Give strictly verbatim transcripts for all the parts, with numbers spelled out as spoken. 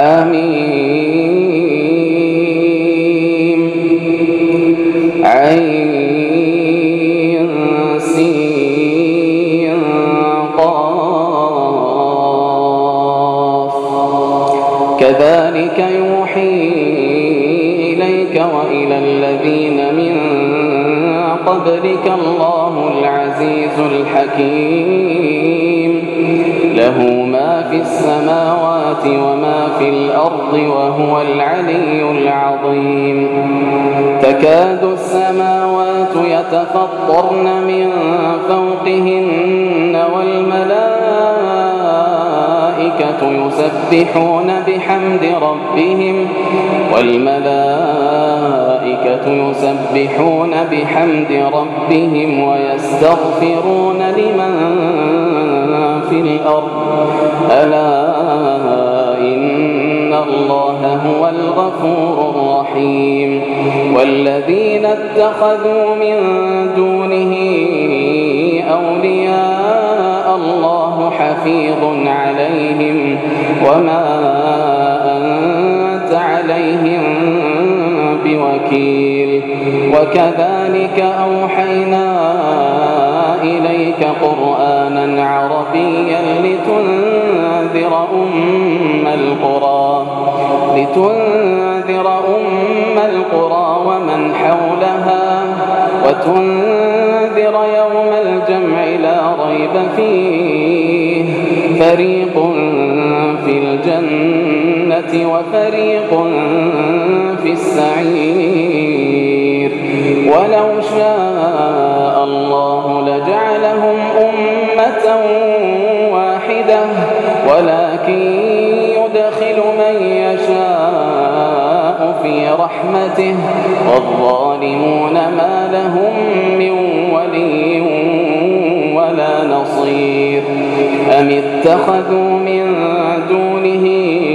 حميم عين سين قاف كذلك يوحي إليك وإلى الذين من قبلك الله العزيز الحكيم له ما في السماوات وما في الأرض وهو العلي العظيم تكاد السماوات يتفطرن من فوقهن والملائكة يسبحون بحمد ربهم والملائكة يسبحون بحمد ربهم ويستغفرون لمن في الأرض ألا إن الله هو الغفور الرحيم والذين اتخذوا من دونه أولياء الله حفيظ عليهم وما أنت عليهم بوكيل وكذلك أوحينا إليك قرآنا عربيا لتنذر أم القرى لتنذر أم القرى ومن حولها وتنذر يوم الجمع لا ريب فيه فريق في الجنة وفريق في السعير ولو شاء الله لجعلهم أمة واحدة ولكن يدخل من يشاء في رحمته والظالمون ما لهم من ولي ولا نصير أم اتخذوا من دونه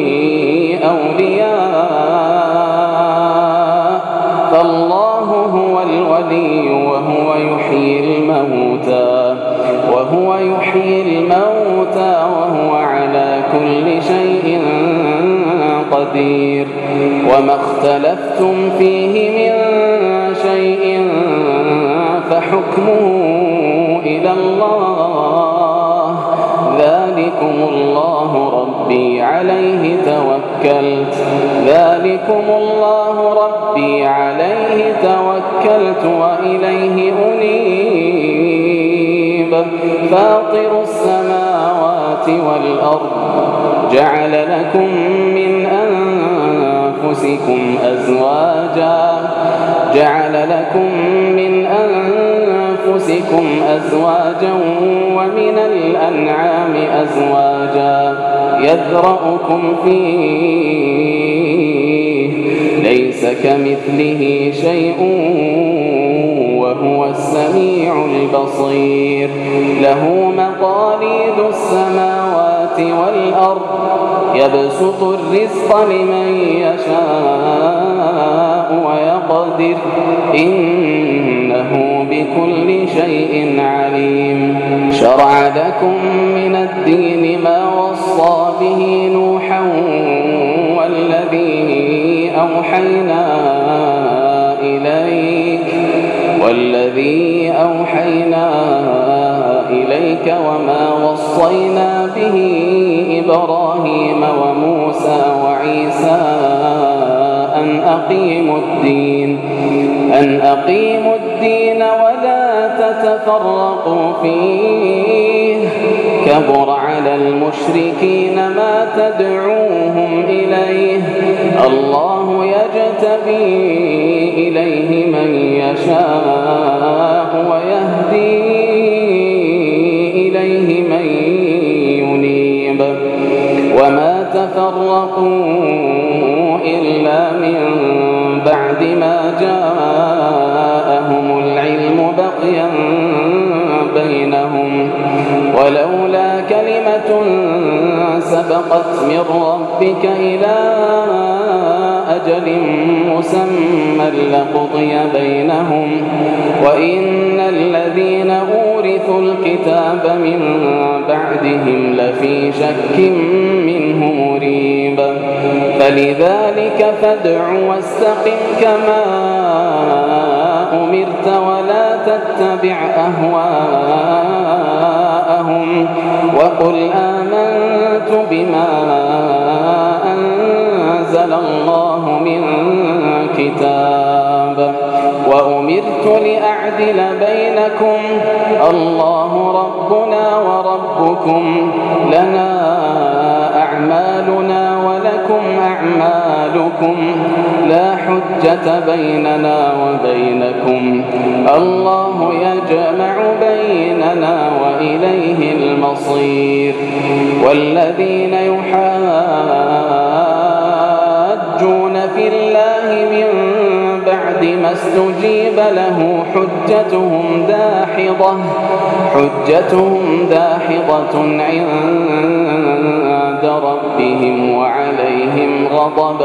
أولياء فالله هو الولي وهو يحيي الموتى وهو يحيي الموتى وهو على كل شيء قدير وما اختلفتم فيه من شيء فحكمه إلى الله ذلكم الله ربي عليه توكلت ذلكم الله ربي عليه توكلت وإليه أنيب فاطر السماوات والأرض جعل لكم من أنفسكم أزواجا جعل لكم من أنفسكم أزواجا ومن الأنعام أزواجا يذرأكم فيه ليس كمثله شيء وهو السميع البصير له مقاليد السماوات والأرض يبسط الرزق لمن يشاء ويقدر إنه بكل شيء عليم شرع لكم من الدين ما وصى به نوحا والذي أوحينا إليك والذي أوحينا إليك وما وصينا به إبراهيم وموسى وعيسى أن أقيموا الدين أن أقيموا الدين ولا تتفرقوا فيه كبر على المشركين ما تدعوهم إليه الله يجتبي إليه من يشاء ويهدي إليه من ينيب وما تفرقوا إلا من بعد ما جاءهم العلم بغيا بينهم ولولا كلمة سبقت من ربك إلى أجل مسمى لقضي بينهم وإن الذين أورثوا الكتاب من بعدهم لفي شك منه مريب فلذلك فادع واستقم كما أمرت ولا تتبع أهواءهم وقل آمنت بما أنزل الله من كتاب وأمرت لأعدل بينكم الله ربنا وربكم لنا أعمالنا ولكم أعمالكم لا حجة بيننا وبينكم الله يجمع بيننا وإليه المصير والذين يحاجون في الله من بعد ما استجيب له حجتهم داحضة حجتهم داحضة عند ربهم وعليهم غضب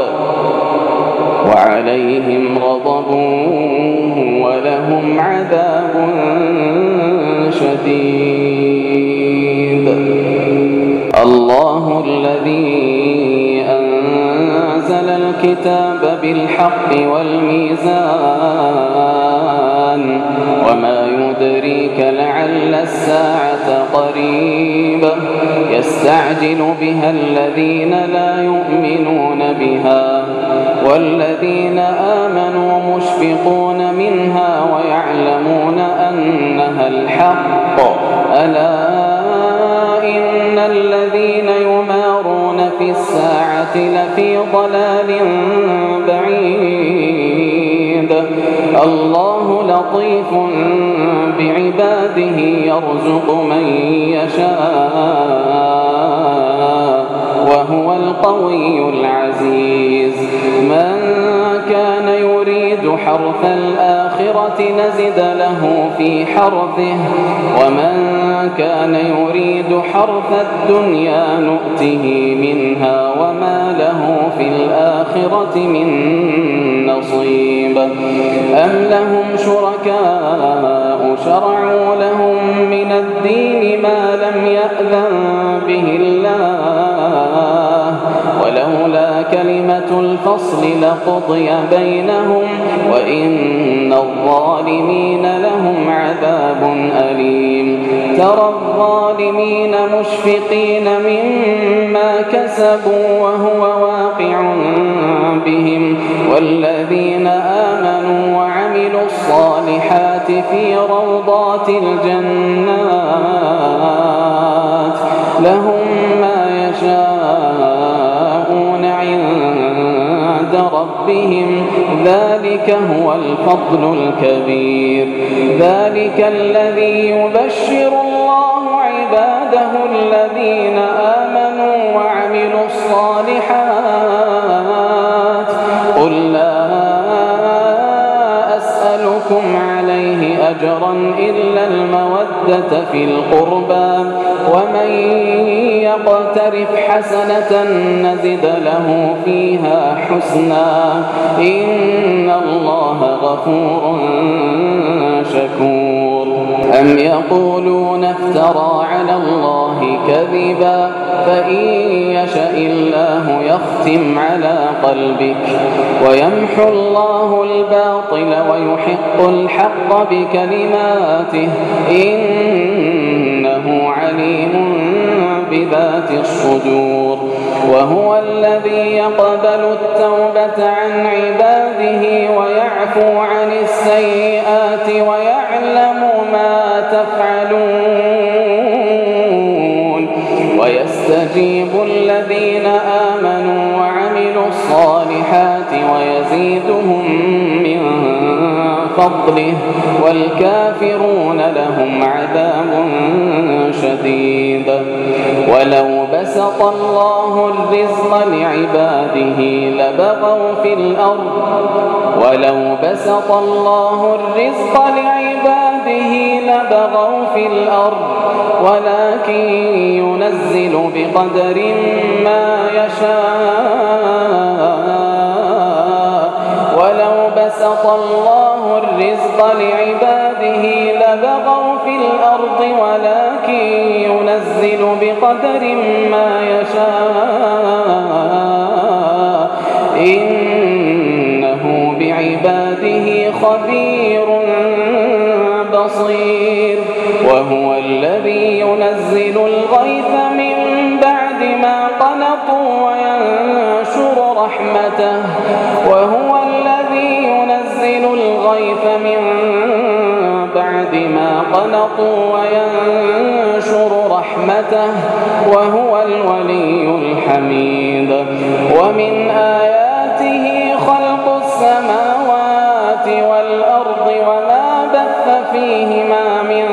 وعليهم غضب ولهم عذاب شديد. الله الذي أنزل الكتاب بالحق والميزان وما يدريك لعل الساعة قريبة يستعجل بها الذين لا يؤمنون بها والذين آمنوا مشفقون منها ويعلمون أنها الحق ألا إن الذين يمارون في الساعة لفي ضلال بعيد الله لطيف بعباده يرزق من يشاء وهو القوي العزيز. من كان يريد حرث الآخرة نزد له في حرثه ومن كان يريد حرث الدنيا نؤته منها وما له في الآخرة من نصيب. أم لهم شركاء شرعوا لهم من الدين ما لم يأذن به الله ولولا كلمة الفصل لقضي بينهم وإن الظالمين لهم عذاب أليم. ترى الظالمين مشفقين مما كسبوا وهو واقع بهم والذين آمنوا وعملوا الصالحات في روضات الجنات لهم ما يشاءون عند ربهم ذلك هو الفضل الكبير. ذلك الذي يبشر الله عباده الذين آمنوا وعملوا الصالحات قل لا أسألكم عليه أجرا إلا المودة في القربى ومن يقترف حسنة نزد له فيها حسنا إن الله غفور شكور. أم يقولون افترى على الله كذبا فإن يشأ الله يختم على قلبك ويمحو الله الباطل ويحق الحق بكلماته إنه عليم بذات الصدور. وهو الذي يقبل التوبة عن عباده ويعفو عن السيئات ويعلم ما تفعلون ويستجيب الذين آمنوا وعملوا الصالحات ويزيدهم من فضله والكافرون لهم عذاب شديد. ولو بسط الله الرزق لعباده لبغوا في الأرض ولو بسط الله الرزق لعباده لبغوا في الأرض ولكن ينزل بقدر ما يشاء. ولو بسط الله الرزق لعباده لبغوا في الأرض ولكن ينزل بقدر ما يشاء بصير وهو الذي ينزل الغيث من بعد ما قنطوا وينشر رحمته وهو الذي ينزل الغيث من بعد ما قنطوا وينشر رحمته وهو الولي الحميد ومن آياته خلق السماوات والأرض وما بث فيهما من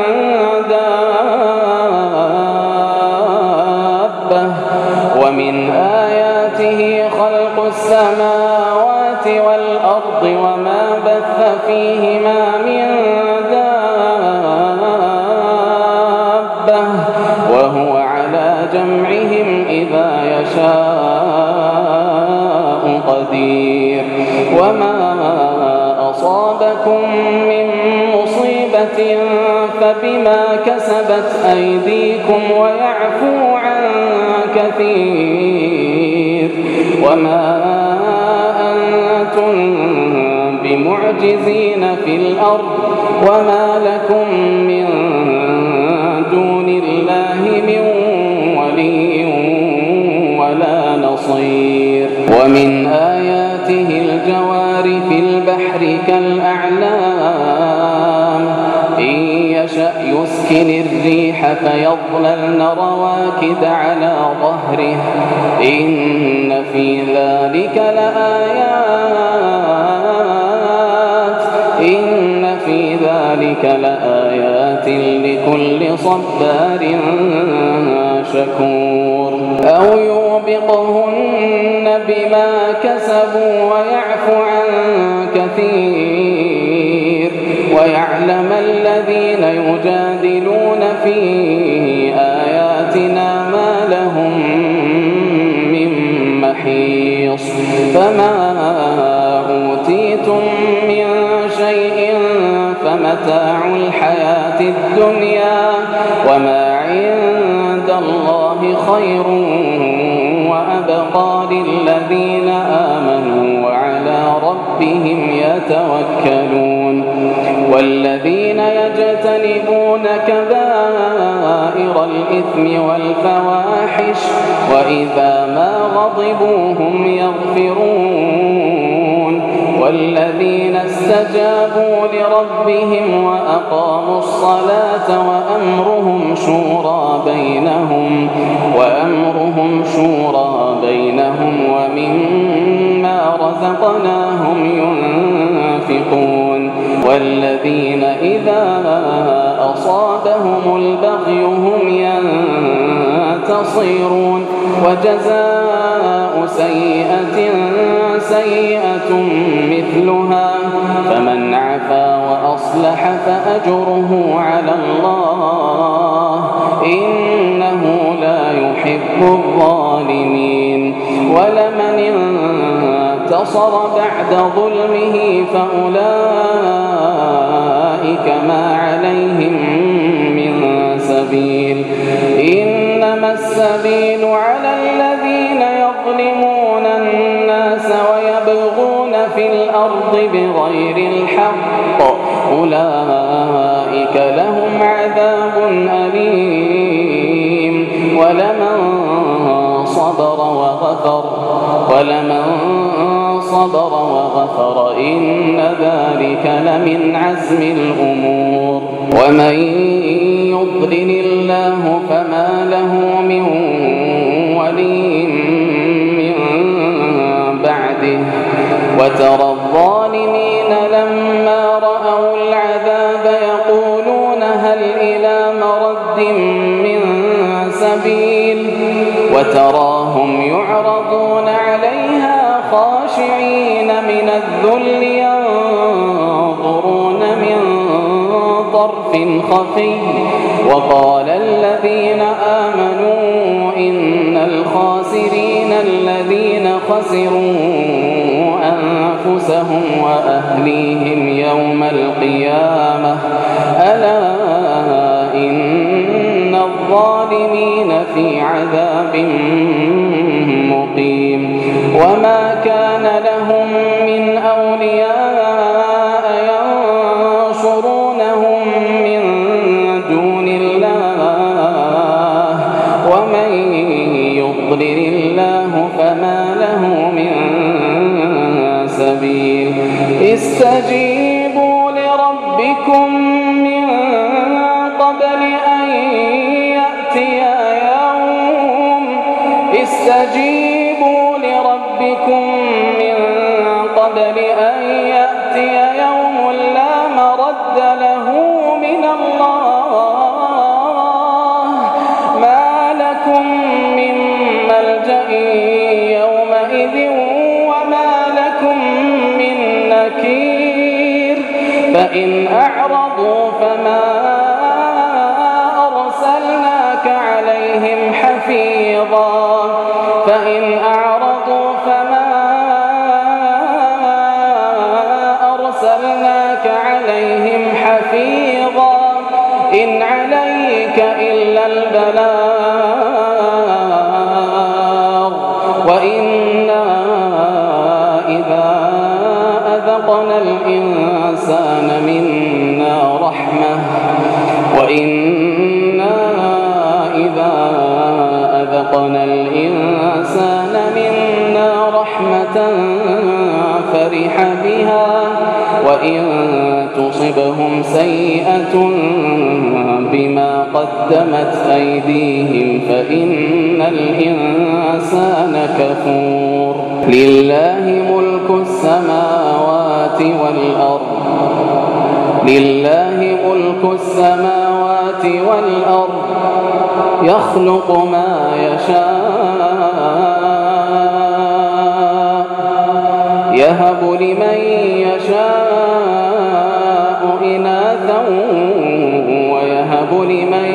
دابة ومن آياته خلق السماوات والأرض وما بث فيهما من دابة وهو على جمعهم إذا يشاء قدير وما أصابكم من مصيبة فبما كسبت أيديكم ويعفو عن كثير وما أنتم بمعجزين في الأرض وما لكم من دون الله من ولي ولا نصير ومن آياته الجوار في البحر كالأعلام إن يشأ يسكن الريح فيظللن رواكد على ظهره إن في ذلك لآيات إن في ذلك لآيات لكل صبار شكور أو يوبقهن بما كسبوا ويعفو عن كثير ويعلم الذين يجادلون في آياتنا ما لهم من محيص فما أوتيتم من شيء فمتاع الحياة الدنيا وما عند الله خير وأبقى للذين آمنوا وعلى ربهم يتوكلون والذين يجتنبون كبائر الإثم والفواحش وإذا ما غضبوا هم يغفرون والذين استجابوا لربهم وأقاموا الصلاة وأمرهم شورى بينهم وأمرهم شورى بينهم ومما رزقناهم ينفقون والذين إذا أصابهم البغي هم ينتصرون وجزاء سيئة سيئة مثلها فمن عفا وأصلح فأجره على الله إنه لا يحب الظالمين ولمن انتصر بعد ظلمه فأولئك ما عليهم من سبيل إنما السبيل على الذين يظلمون الناس ويبغون في الأرض بغير الحق أولئك لهم عذاب أليم ولمن صبر وغفر ولمن صبر وغفر إن ذلك لمن عزم الأمور ومن يضلل الله فما له من ولي من بعده وترى الظالمين لما رأوا العذاب يقولون هل إلى مرد من سبيل وتراهم يعرضون عليها خاشعين من الذل ينظرون من طرف خفي وقال الذين آمنوا إن الخاسرين الذين خسروا أنفسهم وأهليهم يوم القيامة ألا إن الظالمين في عذاب مقيم وما كان لهم من أولياء ينصرونهم من سبيل استجيبوا لربكم من قبل أن يأتي يوم استجيبوا لربكم من قبل أن يأتي يوم لا مرد له من الله ما لكم من ملجأ يومئذ وما لكم من نكير فإن أعرضوا فما أرسلناك عليهم حفيظا فإن أعرضوا فما أرسلناك عليهم حفيظا إن عليك إلا البلاغ وإنا إذا أذقنا الإنسان منا رحمة وإنا إذا أذقنا الإنسان منا رحمة فرح بها وإن تصبهم سيئة بما قدمت أيديهم فإن الإنسان كفور لله ملك السماوات والأرض لله ملك السماوات والأرض يخلق ما يشاء يهب لمن يشاء إناثا ويهب لمن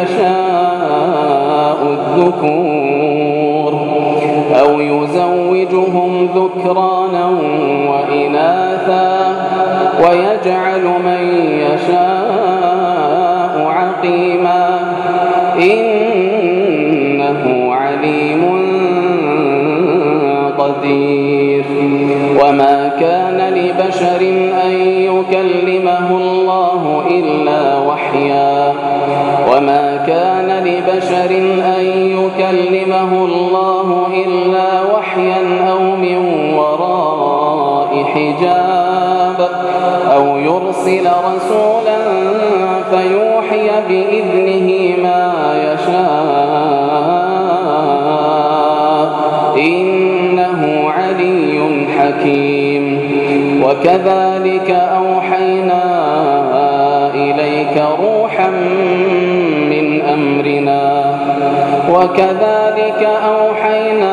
يشاء الذكور أو يزوجهم ذكرانا وإناثا ويجعل من يشاء عقيما إنه عليم قدير وما كان لبشر أن يكلمه الله إلا وحيا وما كان لبشر أن يكلمه الله إلا وحيا أو من وراء حجاب أو يرسل رسولا فيوحي بإذنه ما يشاء إنه علي حكيم وكذلك أوحينا إليك روحا من أمرنا وكذلك أوحينا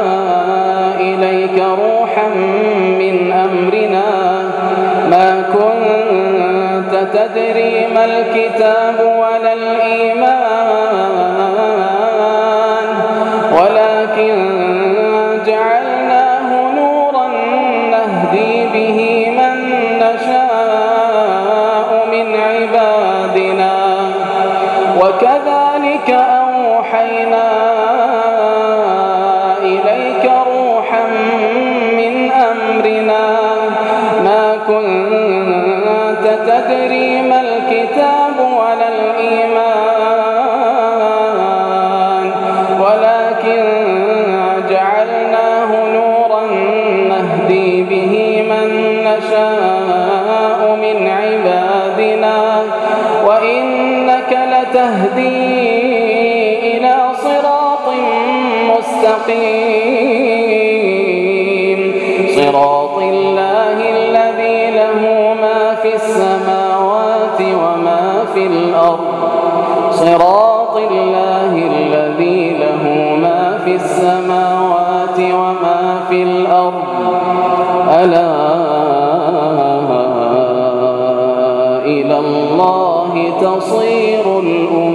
إليك روحا من أمرنا ما كنت تدري ما الكتاب ولا الإيمان ولكن جعلناه نورا نهدي به من نشاء من عبادنا وكذلك أوحينا إليك روحا من أمرنا ما كنت تدري ما الكتاب ولا الإيمان ولكن جعلناه نورا نهدي به من نشاء من عبادنا وإنك لتهدي إلى صراط مستقيم صراط الله الذي له ما في السماوات وما في الأرض صراط الله الذي له ما في السماوات وما في الأرض ألا إلى الله تصير الأمور